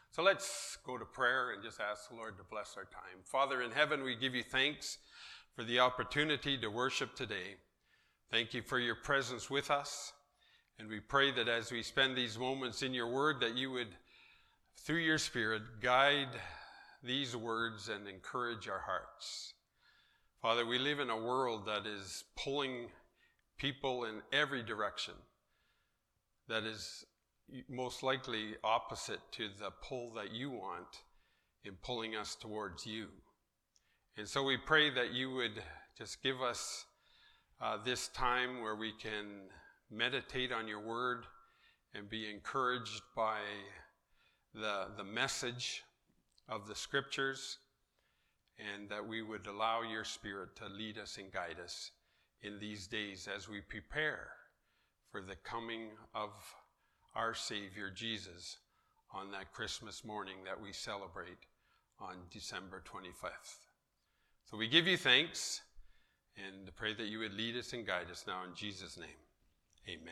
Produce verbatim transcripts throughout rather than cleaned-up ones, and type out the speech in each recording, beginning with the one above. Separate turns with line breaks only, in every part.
So let's go to prayer and just ask the Lord to bless our time. Father in heaven, we give you thanks for the opportunity to worship today. Thank you for your presence with us. And we pray that as we spend these moments in your word, that you would, through your Spirit, guide these words and encourage our hearts. Father, we live in a world that is pulling people in every direction, that is most likely opposite to the pull that you want in pulling us towards you. And so we pray that you would just give us uh, this time where we can meditate on your word and be encouraged by the, the message of the scriptures, and that we would allow your Spirit to lead us and guide us in these days as we prepare for the coming of our Savior Jesus on that Christmas morning that we celebrate on December twenty-fifth. So we give you thanks and pray that you would lead us and guide us now in Jesus' name. Amen.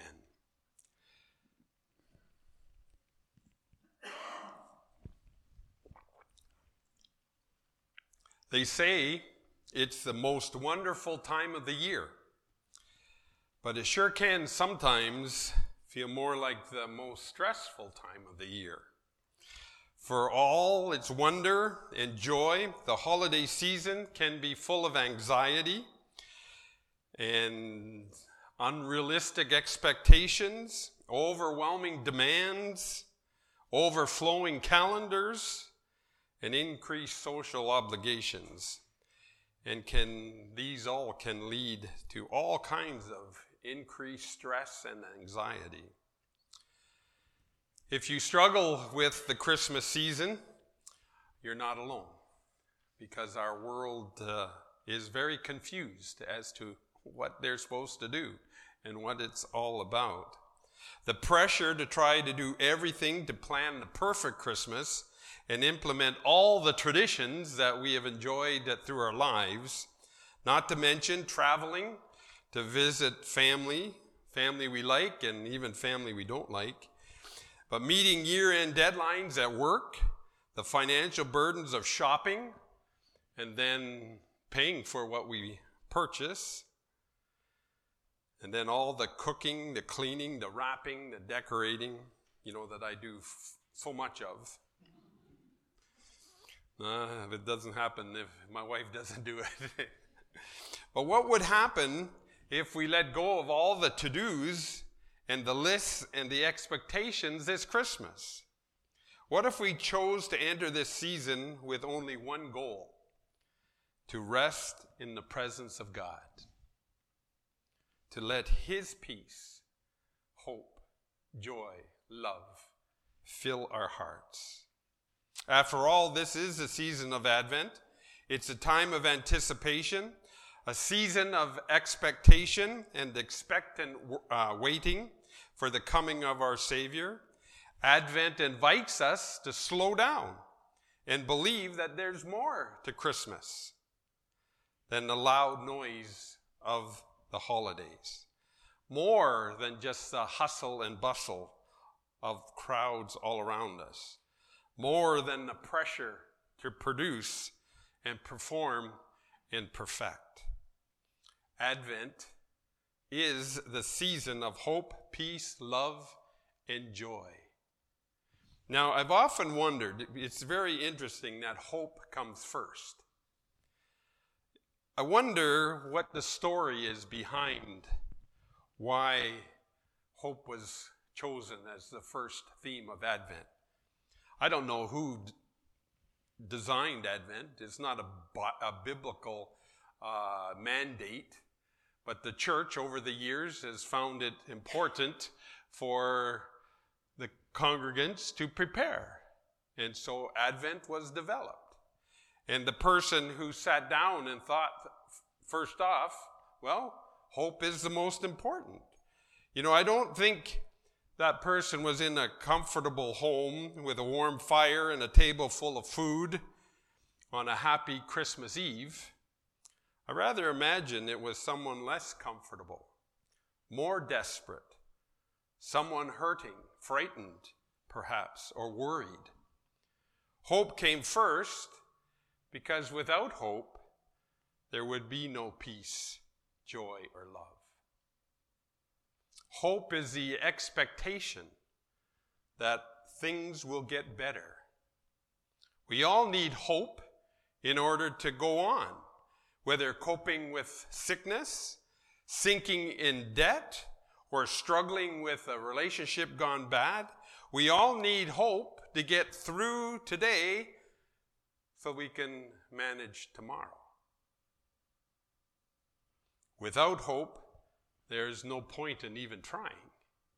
They say it's the most wonderful time of the year, but it sure can sometimes feel more like the most stressful time of the year. For all its wonder and joy, the holiday season can be full of anxiety and unrealistic expectations, overwhelming demands, overflowing calendars, and increased social obligations. And can these all can lead to all kinds of increased stress and anxiety. If you struggle with the Christmas season, you're not alone, because our world uh, is very confused as to what they're supposed to do and what it's all about. The pressure to try to do everything to plan the perfect Christmas and implement all the traditions that we have enjoyed through our lives, not to mention traveling to visit family, family we like and even family we don't like, but meeting year-end deadlines at work, the financial burdens of shopping, and then paying for what we purchase, and then all the cooking, the cleaning, the wrapping, the decorating, you know, that I do f- so much of. Uh, if it doesn't happen, if my wife doesn't do it. But what would happen if we let go of all the to-dos and the lists and the expectations this Christmas? What if we chose to enter this season with only one goal? To rest in the presence of God. To let His peace, hope, joy, love fill our hearts. After all, this is a season of Advent. It's a time of anticipation, a season of expectation and expectant uh, waiting for the coming of our Savior. Advent invites us to slow down and believe that there's more to Christmas than the loud noise of the holidays. More than just the hustle and bustle of crowds all around us. More than the pressure to produce and perform and perfect. Advent is the season of hope, peace, love, and joy. Now, I've often wondered, it's very interesting that hope comes first. I wonder what the story is behind why hope was chosen as the first theme of Advent. I don't know who d- designed Advent. It's not a, a biblical uh, mandate, but the church over the years has found it important for the congregants to prepare. And so Advent was developed. And the person who sat down and thought, first off, well, hope is the most important. You know, I don't think that person was in a comfortable home with a warm fire and a table full of food on a happy Christmas Eve. I rather imagine it was someone less comfortable, more desperate, someone hurting, frightened, perhaps, or worried. Hope came first because without hope, there would be no peace, joy, or love. Hope is the expectation that things will get better. We all need hope in order to go on, whether coping with sickness, sinking in debt, or struggling with a relationship gone bad. We all need hope to get through today so we can manage tomorrow. Without hope, there's no point in even trying.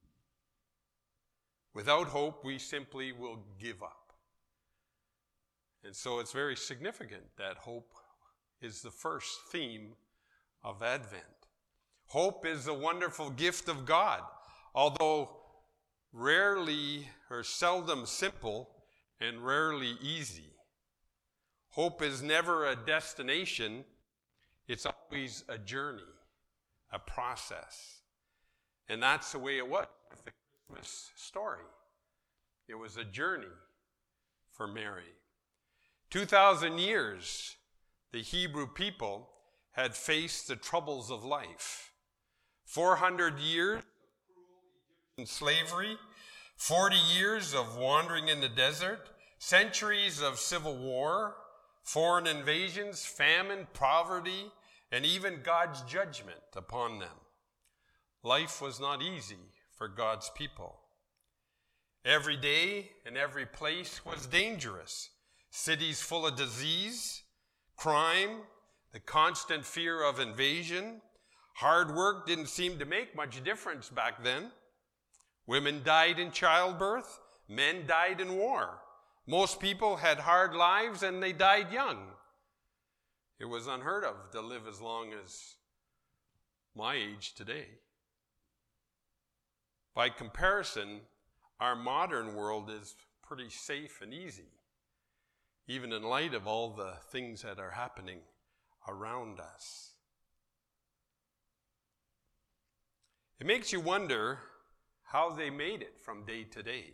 Without hope, we simply will give up. And so it's very significant that hope is the first theme of Advent. Hope is a wonderful gift of God, although rarely or seldom simple and rarely easy. Hope is never a destination. It's always a journey, a process. And that's the way it was with the Christmas story. It was a journey for Mary. Two thousand years, the Hebrew people had faced the troubles of life. Four hundred years of cruel Egyptian slavery, forty years of wandering in the desert, centuries of civil war, foreign invasions, famine, poverty, and even God's judgment upon them. Life was not easy for God's people. Every day and every place was dangerous. Cities full of disease, crime, the constant fear of invasion. Hard work didn't seem to make much difference back then. Women died in childbirth, men died in war. Most people had hard lives and they died young. It was unheard of to live as long as my age today. By comparison, our modern world is pretty safe and easy, even in light of all the things that are happening around us. It makes you wonder how they made it from day to day.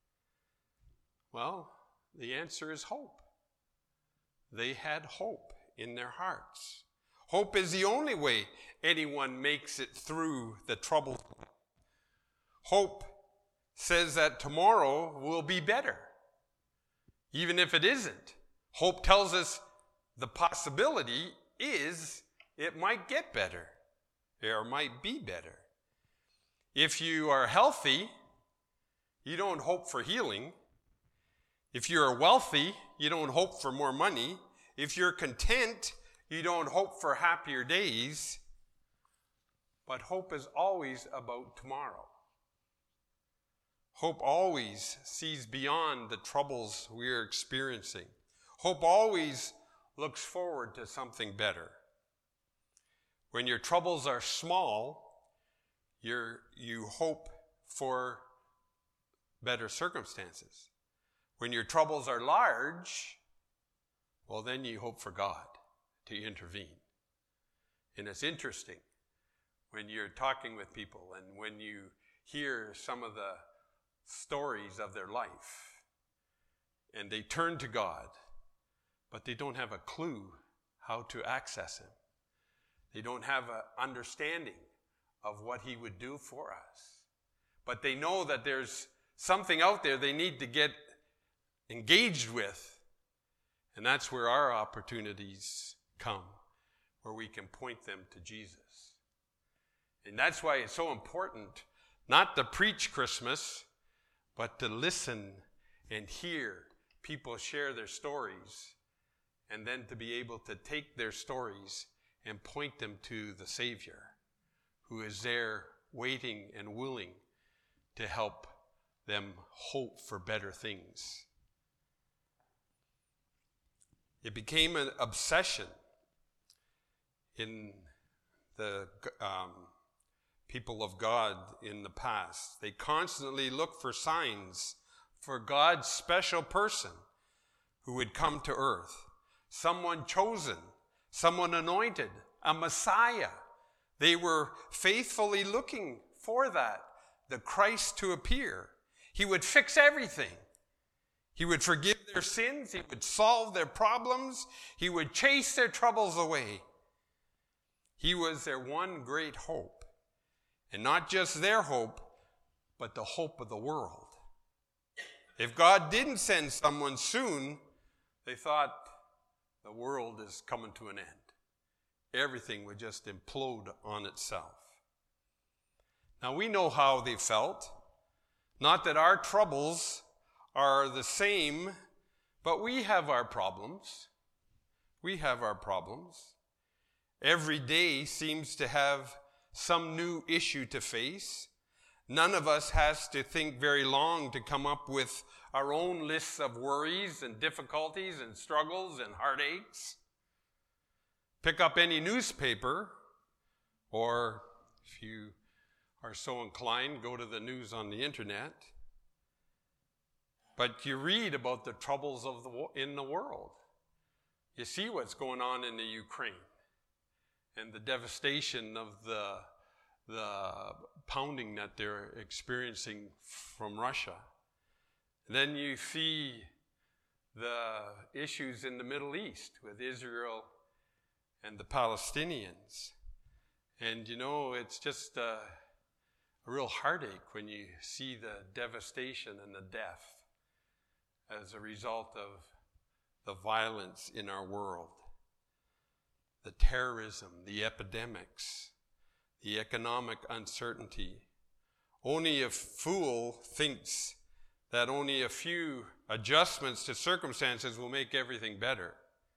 Well, the answer is hope. They had hope in their hearts. Hope is the only way anyone makes it through the trouble. Hope says that tomorrow will be better. Even if it isn't, hope tells us the possibility is it might get better or might be better. If you are healthy, you don't hope for healing. If you're wealthy, you don't hope for more money. If you're content, you don't hope for happier days. But hope is always about tomorrow. Hope always sees beyond the troubles we are experiencing. Hope always looks forward to something better. When your troubles are small, you're, you hope for better circumstances. When your troubles are large, well, then you hope for God to intervene. And it's interesting when you're talking with people and when you hear some of the stories of their life and they turn to God, but they don't have a clue how to access Him. They don't have an understanding of what He would do for us. But they know that there's something out there they need to get engaged with. And that's where our opportunities come, where we can point them to Jesus. And that's why it's so important not to preach Christmas, but to listen and hear people share their stories, and then to be able to take their stories and point them to the Savior, who is there waiting and willing to help them hope for better things. It became an obsession in the um, people of God in the past. They constantly looked for signs for God's special person who would come to earth. Someone chosen, someone anointed, a Messiah. They were faithfully looking for that, the Christ to appear. He would fix everything. He would forgive their sins. He would solve their problems. He would chase their troubles away. He was their one great hope. And not just their hope, but the hope of the world. If God didn't send someone soon, they thought the world is coming to an end. Everything would just implode on itself. Now we know how they felt. Not that our troubles are the same, but we have our problems. We have our problems. Every day seems to have some new issue to face. None of us has to think very long to come up with our own lists of worries and difficulties and struggles and heartaches. Pick up any newspaper, or if you are so inclined, go to the news on the internet. But you read about the troubles of the in the world. You see what's going on in the Ukraine and the devastation of the the pounding that they're experiencing from Russia. And then you see the issues in the Middle East with Israel and the Palestinians. And you know, it's just a, a real heartache when you see the devastation and the death as a result of the violence in our world. The terrorism, the epidemics, the economic uncertainty. Only a fool thinks that only a few adjustments to circumstances will make everything better.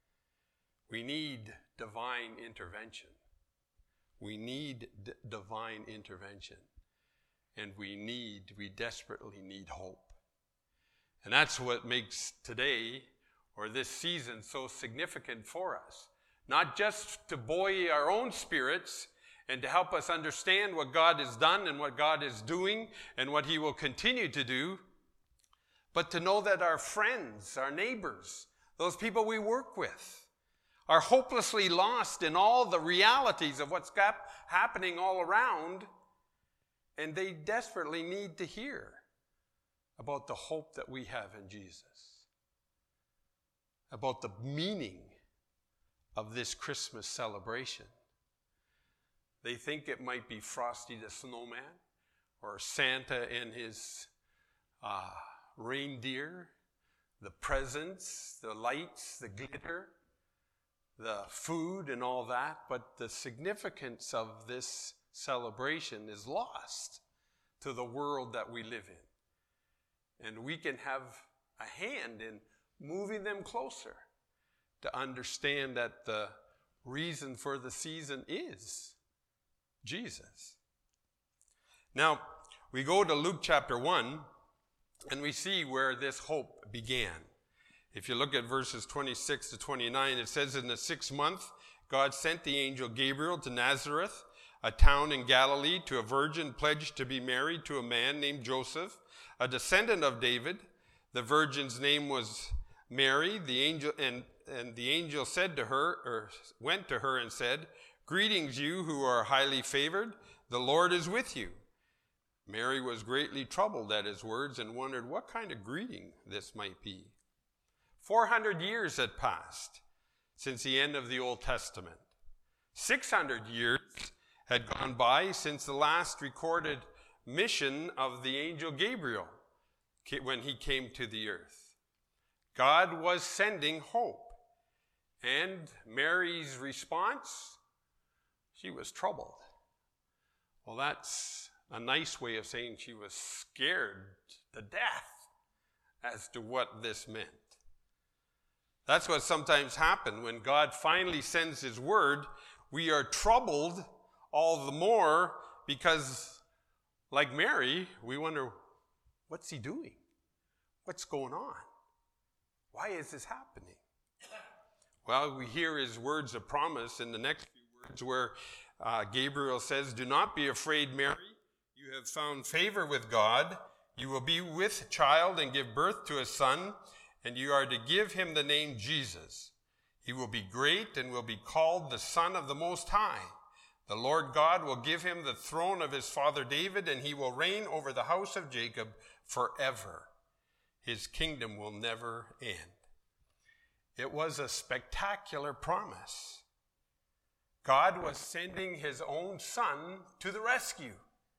We need divine intervention. We need d- divine intervention. And we need, we desperately need hope. And that's what makes today, or this season, so significant for us. Not just to buoy our own spirits and to help us understand what God has done and what God is doing and what He will continue to do, but to know that our friends, our neighbors, those people we work with, are hopelessly lost in all the realities of what's gap- happening all around, and they desperately need to hear about the hope that we have in Jesus, about the meaning of this Christmas celebration. They think it might be Frosty the Snowman or Santa and his uh, reindeer, the presents, the lights, the glitter, the food and all that, but the significance of this celebration is lost to the world that we live in. And we can have a hand in moving them closer to understand that the reason for the season is Jesus. Now, we go to Luke chapter one, and we see where this hope began. If you look at verses twenty-six to twenty-nine, it says, in the sixth month, God sent the angel Gabriel to Nazareth, a town in Galilee, to a virgin pledged to be married to a man named Joseph, a descendant of David. The virgin's name was Mary. The angel and, and the angel said to her, or went to her and said, "Greetings, you who are highly favored. The Lord is with you." Mary was greatly troubled at his words and wondered what kind of greeting this might be. Four hundred years had passed since the end of the Old Testament. Six hundred years had gone by since the last recorded mission of the angel Gabriel when he came to the earth. God was sending hope. And Mary's response, she was troubled. Well, that's a nice way of saying she was scared to death as to what this meant. That's what sometimes happens when God finally sends His word. We are troubled all the more because, like Mary, we wonder, what's He doing? What's going on? Why is this happening? Well, we hear His words of promise in the next few words where uh, Gabriel says, "Do not be afraid, Mary. You have found favor with God. You will be with child and give birth to a son, and you are to give him the name Jesus. He will be great and will be called the Son of the Most High. The Lord God will give him the throne of his father David, and he will reign over the house of Jacob forever. his kingdom will never end. It was a spectacular promise. God was sending his own son to the rescue.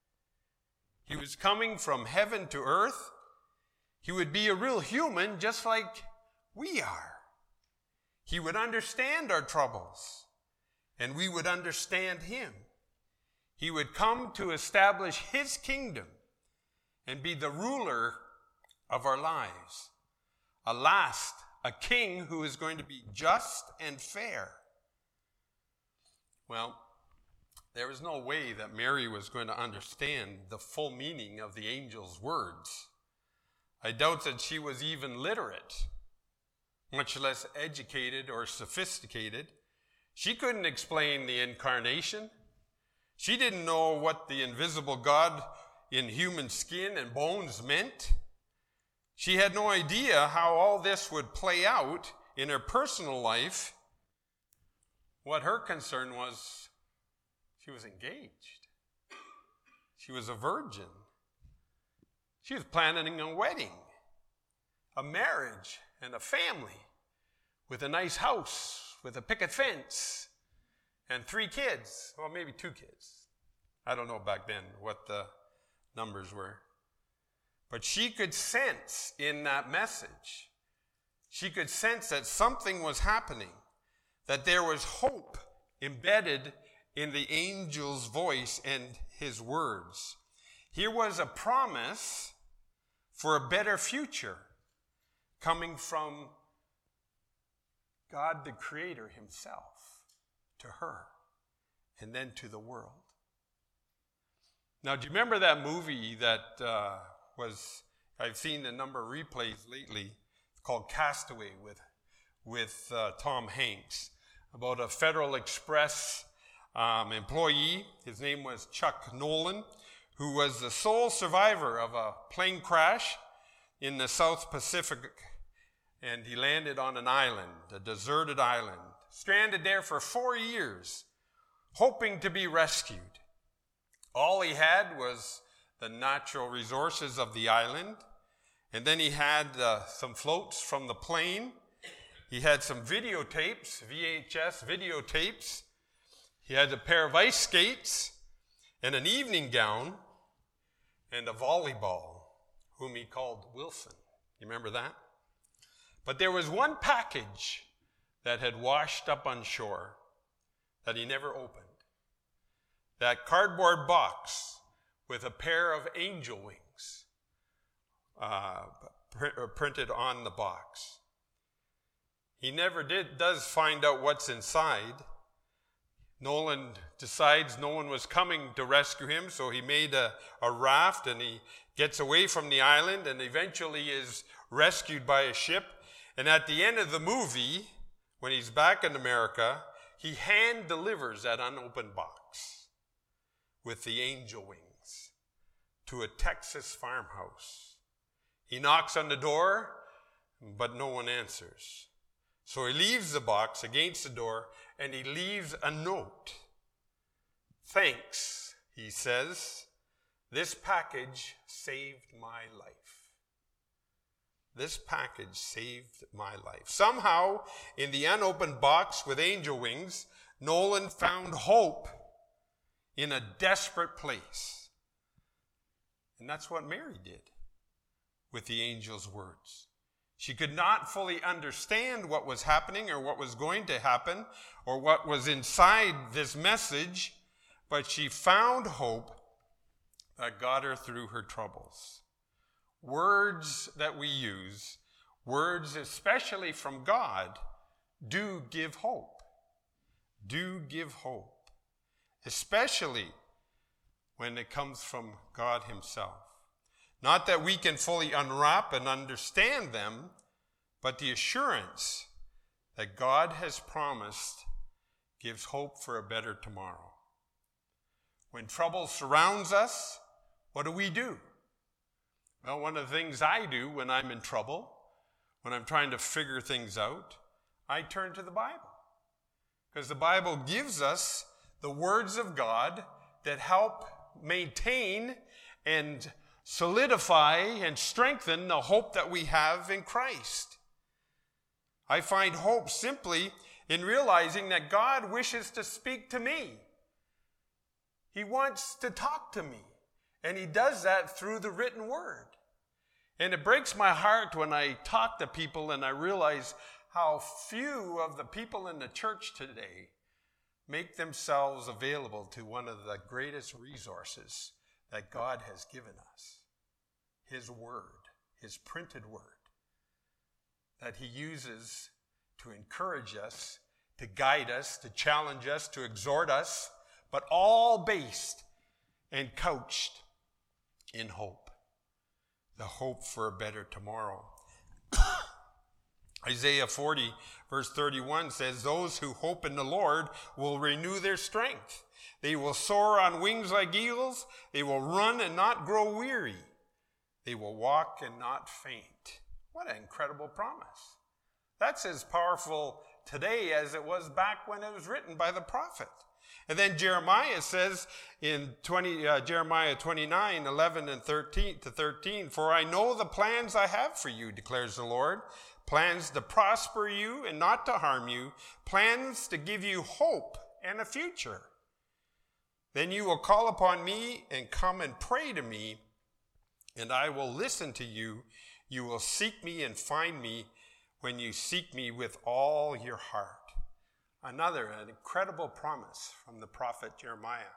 He was coming from heaven to earth. He would be a real human just like we are. He would understand our troubles, and we would understand him. He would come to establish his kingdom and be the ruler of our lives. A last, a king who is going to be just and fair. Well, there was no way that Mary was going to understand the full meaning of the angel's words. I doubt that she was even literate, much less educated or sophisticated. She couldn't explain the incarnation. She didn't know what the invisible God in human skin and bones meant. She had no idea how all this would play out in her personal life. What her concern was, she was engaged. She was a virgin. She was planning a wedding, a marriage, and a family with a nice house, with a picket fence, and three kids. Well, maybe two kids. I don't know back then what the numbers were. But she could sense in that message, she could sense that something was happening, that there was hope embedded in the angel's voice and his words. Here was a promise for a better future coming from God the Creator himself to her and then to the world. Now, do you remember that movie that uh, was, I've seen a number of replays lately, it's called Castaway with, with uh, Tom Hanks, about a Federal Express um, employee. His name was Chuck Nolan, who was the sole survivor of a plane crash in the South Pacific, and he landed on an island, a deserted island, stranded there for four years, hoping to be rescued. All he had was the natural resources of the island, and then he had uh, some floats from the plane. He had some videotapes, V H S videotapes. He had a pair of ice skates and an evening gown and a volleyball, whom he called Wilson. You remember that? But there was one package that had washed up on shore that he never opened. That cardboard box with a pair of angel wings uh, pr- printed on the box. He never did, does find out what's inside. Nolan decides no one was coming to rescue him, so he made a, a raft and he gets away from the island and eventually is rescued by a ship. And at the end of the movie, when he's back in America, he hand delivers that unopened box with the angel wings to a Texas farmhouse. He knocks on the door, but no one answers. So he leaves the box against the door and he leaves a note. Thanks, he says. This package saved my life. This package saved my life. Somehow, in the unopened box with angel wings, Nolan found hope in a desperate place. And that's what Mary did with the angel's words. She could not fully understand what was happening or what was going to happen or what was inside this message, but she found hope that got her through her troubles. Words that we use, words especially from God, do give hope. Do give hope. Especially when it comes from God himself. Not that we can fully unwrap and understand them, but the assurance that God has promised gives hope for a better tomorrow. When trouble surrounds us, what do we do? Well, one of the things I do when I'm in trouble, when I'm trying to figure things out, I turn to the Bible. Because the Bible gives us the words of God that help maintain and solidify and strengthen the hope that we have in Christ. I find hope simply in realizing that God wishes to speak to me. He wants to talk to me, and he does that through the written word. And it breaks my heart when I talk to people and I realize how few of the people in the church today make themselves available to one of the greatest resources that God has given us, his word, his printed word, that he uses to encourage us, to guide us, to challenge us, to exhort us, but all based and couched in hope, the hope for a better tomorrow. Isaiah forty, verse thirty-one says, "Those who hope in the Lord will renew their strength. They will soar on wings like eagles. They will run and not grow weary. They will walk and not faint." What an incredible promise. That's as powerful today as it was back when it was written by the prophet. And then Jeremiah says in twenty, uh, Jeremiah twenty-nine, eleven and thirteen to thirteen, "For I know the plans I have for you, declares the Lord, plans to prosper you and not to harm you, plans to give you hope and a future. Then you will call upon me and come and pray to me, and I will listen to you. You will seek me and find me when you seek me with all your heart." Another an incredible promise from the prophet Jeremiah.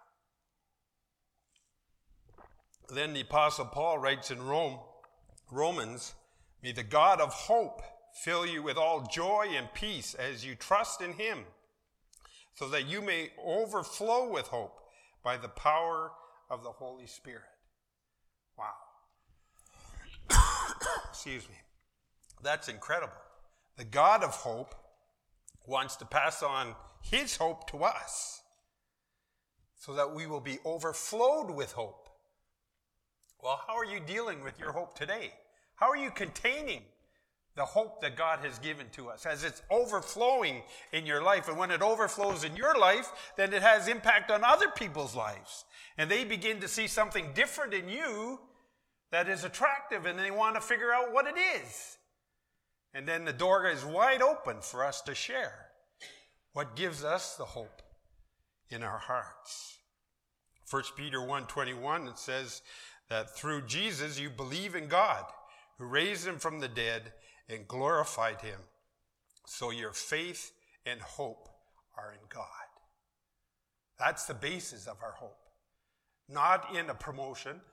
Then the Apostle Paul writes in Rome, Romans, "May the God of hope fill you with all joy and peace as you trust in him, so that you may overflow with hope by the power of the Holy Spirit." Wow. Excuse me. That's incredible. The God of hope wants to pass on his hope to us so that we will be overflowed with hope. Well, how are you dealing with your hope today? How are you containing the hope that God has given to us as it's overflowing in your life? And when it overflows in your life, then it has impact on other people's lives. And they begin to see something different in you that is attractive, and they want to figure out what it is. And then the door is wide open for us to share what gives us the hope in our hearts. First Peter one twenty-one, it says that through Jesus you believe in God, who raised him from the dead and glorified him. So your faith and hope are in God. That's the basis of our hope. Not in a promotion,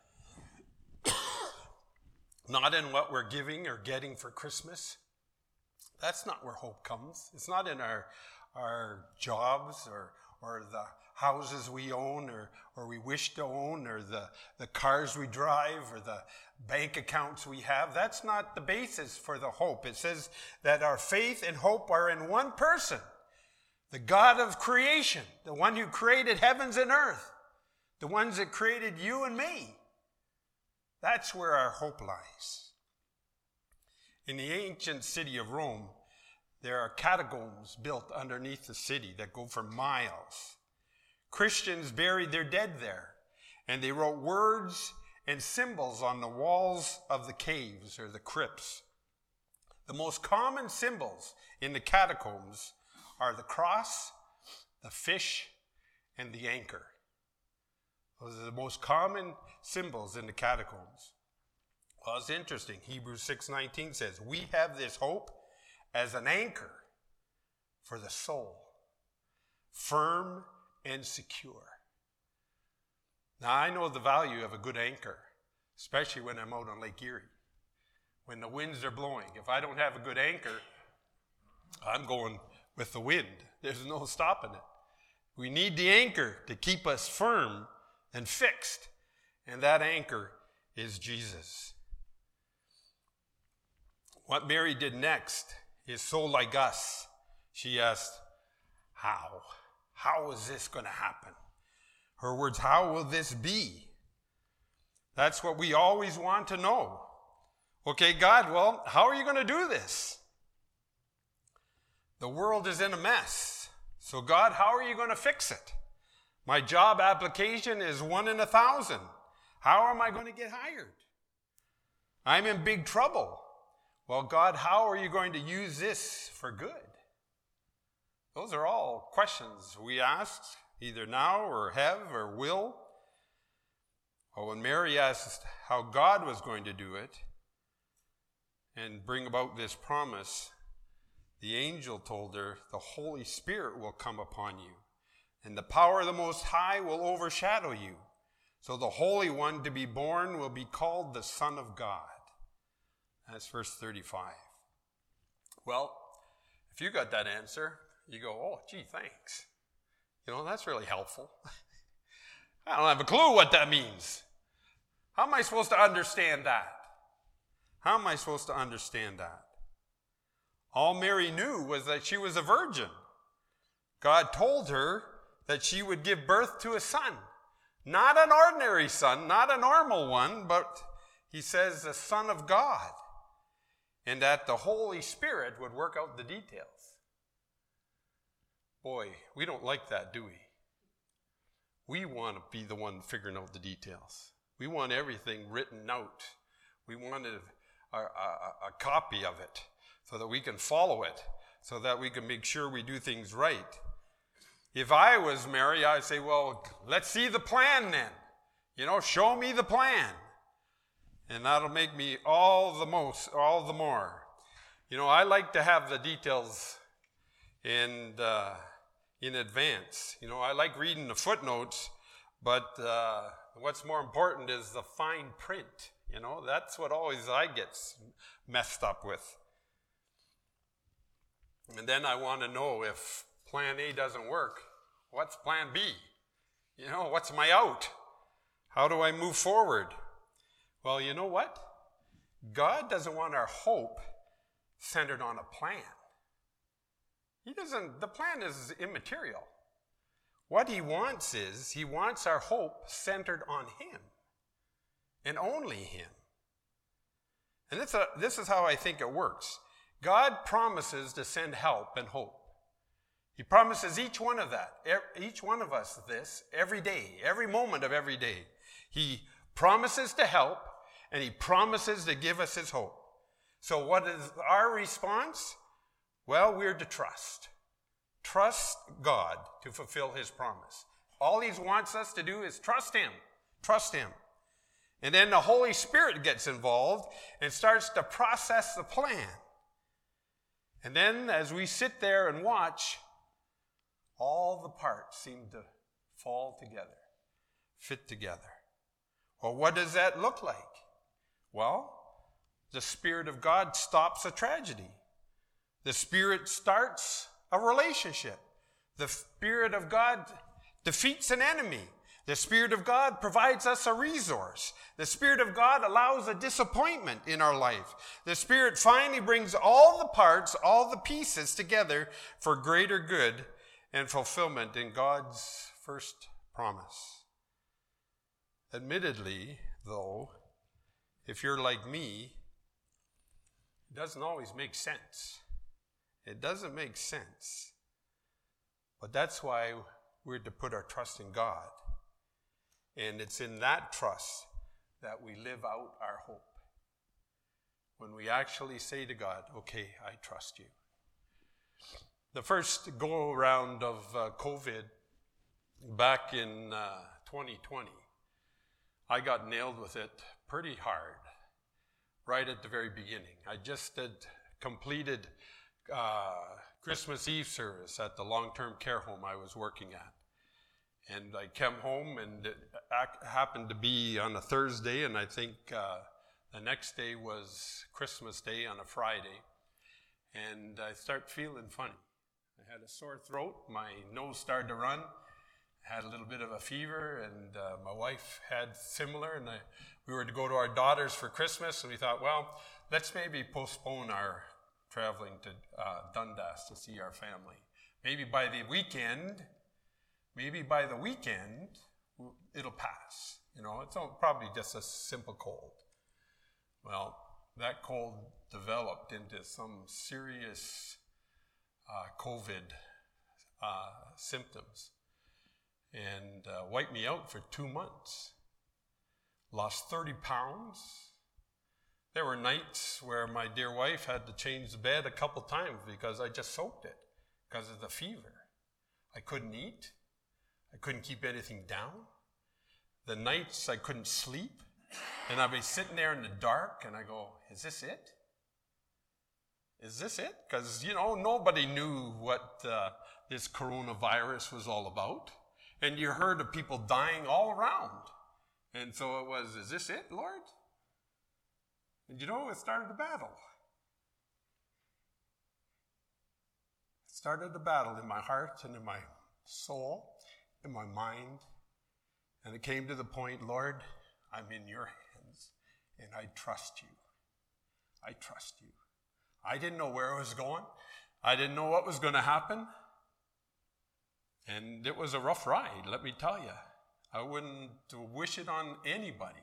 not in what we're giving or getting for Christmas. That's not where hope comes. It's not in our our jobs or or the houses we own or, or we wish to own or the, the cars we drive or the bank accounts we have. That's not the basis for the hope. It says that our faith and hope are in one person, the God of creation, the one who created heavens and earth, the ones that created you and me. That's where our hope lies. In the ancient city of Rome, there are catacombs built underneath the city that go for miles. Christians buried their dead there, and they wrote words and symbols on the walls of the caves or the crypts. The most common symbols in the catacombs are the cross, the fish, and the anchor. Those are the most common symbols in the catacombs. Well, it's interesting. Hebrews six nineteen says, "We have this hope as an anchor for the soul, firm and secure." Now, I know the value of a good anchor, especially when I'm out on Lake Erie. When the winds are blowing, if I don't have a good anchor, I'm going with the wind. There's no stopping it. We need the anchor to keep us firm and fixed, and that anchor is Jesus. What Mary did next is so like us. She asked, how? How is this going to happen? Her words, how will this be? That's what we always want to know. Okay, God, well, how are you going to do this? The world is in a mess. So God, how are you going to fix it? My job application is one in a thousand. How am I going to get hired? I'm in big trouble. Well, God, how are you going to use this for good? Those are all questions we ask, either now or have or will. Well, when Mary asked how God was going to do it and bring about this promise, the angel told her, the Holy Spirit will come upon you, and the power of the Most High will overshadow you. So the Holy One to be born will be called the Son of God. That's verse thirty-five. Well, if you got that answer, you go, oh, gee, thanks. You know, that's really helpful. I don't have a clue what that means. How am I supposed to understand that? How am I supposed to understand that? All Mary knew was that she was a virgin. God told her that she would give birth to a son. Not an ordinary son, not a normal one, but he says the Son of God. And that the Holy Spirit would work out the details. Boy, we don't like that, do we? We want to be the one figuring out the details. We want everything written out. We want a, a, a, a copy of it so that we can follow it, so that we can make sure we do things right. If I was Mary, I'd say, well, let's see the plan then. You know, show me the plan. And that'll make me all the most, all the more. You know, I like to have the details in, uh, in advance. You know, I like reading the footnotes, but uh, what's more important is the fine print. You know, that's what always I get messed up with. And then I want to know if plan A doesn't work, what's plan B? You know, what's my out? How do I move forward? Well, you know what? God doesn't want our hope centered on a plan. He doesn't, the plan is immaterial. What he wants is, he wants our hope centered on him and only him. And this, uh, this is how I think it works. God promises to send help and hope. He promises each one of that, each one of us this every day, every moment of every day. He promises to help, and he promises to give us his hope. So what is our response? Well, we're to trust. Trust God to fulfill his promise. All he wants us to do is trust him. Trust him. And then the Holy Spirit gets involved and starts to process the plan. And then as we sit there and watch, all the parts seem to fall together, fit together. Well, what does that look like? Well, the Spirit of God stops a tragedy. The Spirit starts a relationship. The Spirit of God defeats an enemy. The Spirit of God provides us a resource. The Spirit of God allows a disappointment in our life. The Spirit finally brings all the parts, all the pieces together for greater good and fulfillment in God's first promise. Admittedly, though, if you're like me, it doesn't always make sense. It doesn't make sense. But that's why we're to put our trust in God. And it's in that trust that we live out our hope. When we actually say to God, okay, I trust you. The first go-around of uh, COVID back in uh, twenty twenty, I got nailed with it pretty hard right at the very beginning. I just had completed uh, Christmas Eve service at the long-term care home I was working at. And I came home, and it happened to be on a Thursday, and I think uh, the next day was Christmas Day on a Friday. And I started feeling funny. I had a sore throat, my nose started to run, I had a little bit of a fever, and uh, my wife had similar, and I, we were to go to our daughters for Christmas, and we thought, well, let's maybe postpone our traveling to uh, Dundas to see our family. Maybe by the weekend, maybe by the weekend, it'll pass. You know, it's probably just a simple cold. Well, that cold developed into some serious uh, COVID uh, symptoms and uh, wiped me out for two months. Lost thirty pounds. There were nights where my dear wife had to change the bed a couple times because I just soaked it because of the fever. I couldn't eat. I couldn't keep anything down. The nights I couldn't sleep. And I'd be sitting there in the dark and I go, is this it? Is this it? Because, you know, nobody knew what uh, this coronavirus was all about. And you heard of people dying all around. And so it was, is this it, Lord? And you know, it started a battle. It started a battle in my heart and in my soul, in my mind. And it came to the point, Lord, I'm in your hands and I trust you. I trust you. I didn't know where it was going. I didn't know what was going to happen. And it was a rough ride, let me tell you. I wouldn't wish it on anybody.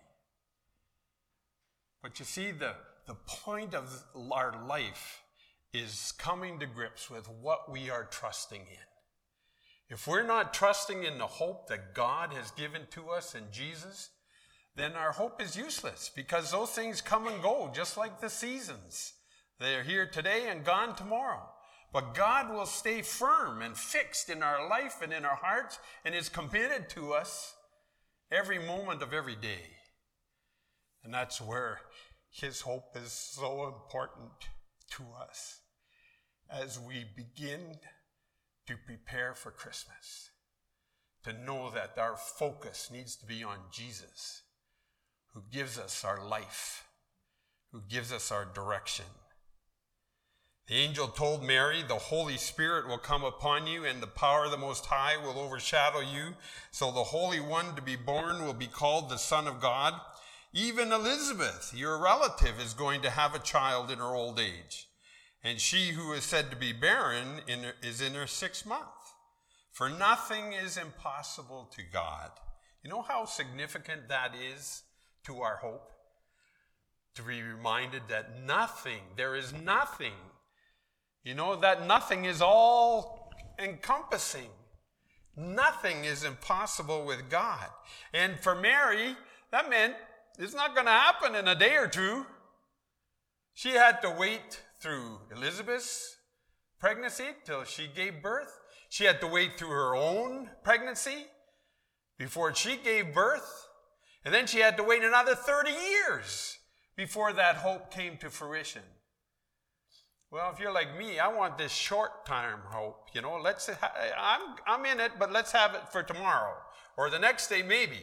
But you see, the, the point of our life is coming to grips with what we are trusting in. If we're not trusting in the hope that God has given to us in Jesus, then our hope is useless because those things come and go just like the seasons. They are here today and gone tomorrow. But God will stay firm and fixed in our life and in our hearts and is committed to us every moment of every day. And that's where his hope is so important to us as we begin to prepare for Christmas. To know that our focus needs to be on Jesus, who gives us our life, who gives us our direction. The angel told Mary, the Holy Spirit will come upon you and the power of the Most High will overshadow you. So the Holy One to be born will be called the Son of God. Even Elizabeth, your relative, is going to have a child in her old age. And she who is said to be barren in her, is in her sixth month. For nothing is impossible to God. You know how significant that is to our hope? To be reminded that nothing, there is nothing. You know, that nothing is all encompassing. Nothing is impossible with God. And for Mary, that meant it's not going to happen in a day or two. She had to wait through Elizabeth's pregnancy till she gave birth. She had to wait through her own pregnancy before she gave birth. And then she had to wait another thirty years before that hope came to fruition. Well, if you're like me, I want this short-term hope. You know, let's. I'm I'm in it, but let's have it for tomorrow or the next day, maybe.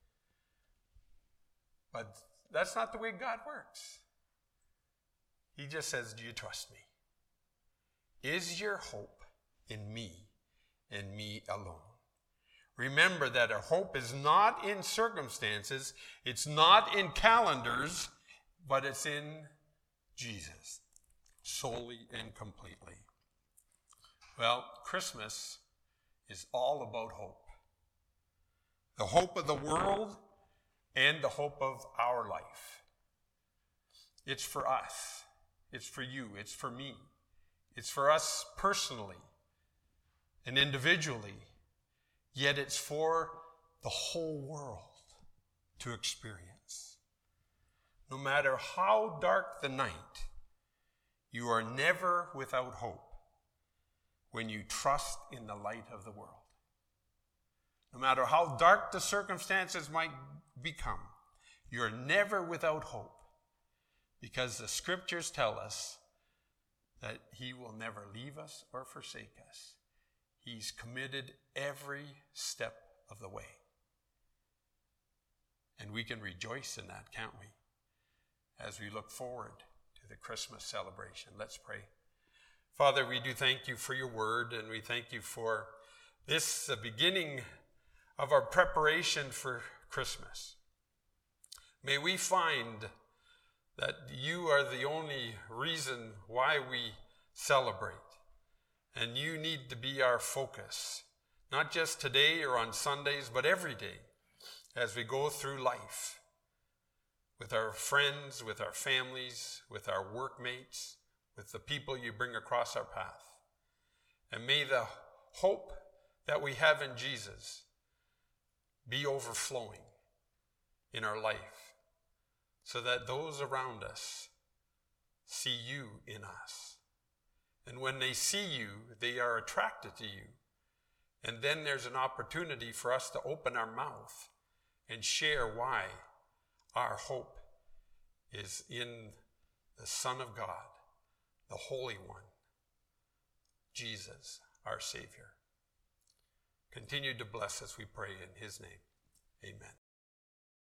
But that's not the way God works. He just says, "Do you trust me? Is your hope in me and me alone?" Remember that our hope is not in circumstances, it's not in calendars, but it's in Jesus. Solely and completely. Well, Christmas is all about hope. The hope of the world and the hope of our life. It's for us. It's for you. It's for me. It's for us personally and individually. Yet it's for the whole world to experience. No matter how dark the night, you are never without hope when you trust in the light of the world. No matter how dark the circumstances might become, you're never without hope because the scriptures tell us that he will never leave us or forsake us. He's committed every step of the way. And we can rejoice in that, can't we? As we look forward to the Christmas celebration. Let's pray. Father, we do thank you for your word, and we thank you for this, the beginning of our preparation for Christmas. May we find that you are the only reason why we celebrate, and you need to be our focus, not just today or on Sundays, but every day as we go through life. With our friends, with our families, with our workmates, with the people you bring across our path. And may the hope that we have in Jesus be overflowing in our life so that those around us see you in us. And when they see you, they are attracted to you. And then there's an opportunity for us to open our mouth and share why our hope is in the Son of God, the Holy One, Jesus, our Savior. Continue to bless us, we pray in his name. Amen.